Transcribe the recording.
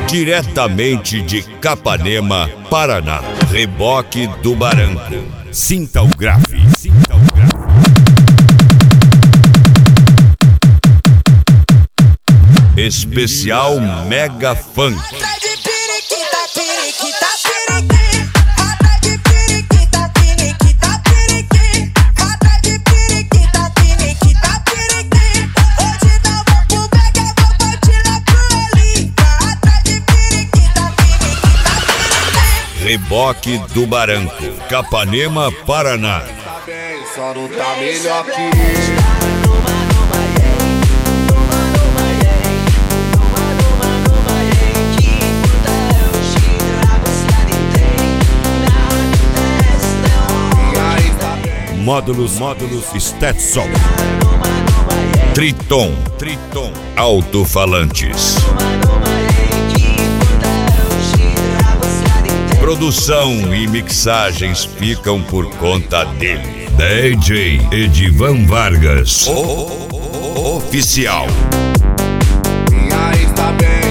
diretamente de Capanema, Paraná. Reboque do Barranco. Sinta o grave, sinta o grave. Especial Mega Funk. Reboque do Barranco, Capanema, Paraná. Só não tá melhor que eu. Módulos Stetson, Triton, alto-falantes. Produção e mixagens ficam por conta dele. DJ Edivan Vargas, oficial. E aí, está bem?